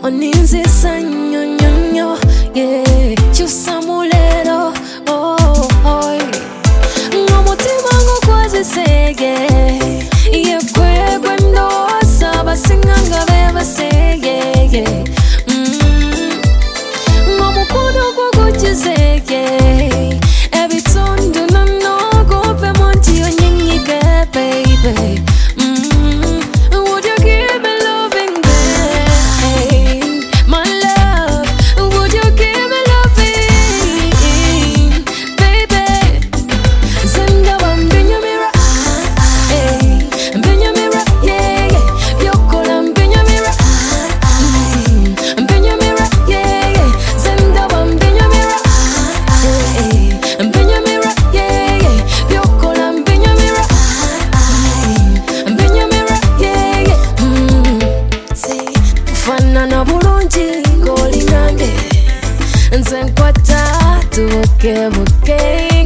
oninzi sanyo nyonyo, yeah, chusa mulero, oh, oi. Ngomutima ngukwazi sege, ye kwe kwendo saba singanga beba sege, yeah. Ngomukuno kukuchizege, ebitundu nono kupe monti onyingike, baby. Would you give me loving, babe? My love, would you give me loving, baby? Senda bambinya mira, mbinya mira, yeah, yeah. Byokola mbinya mira, mbinya mira, yeah, yeah. Senda bambinya mira, mbinya mira, yeah, yeah. Byokola mbinya mira, mbinya mira, yeah, yeah. See, kufanana bulungi ng'olingange, nze nkwata tubukebuke.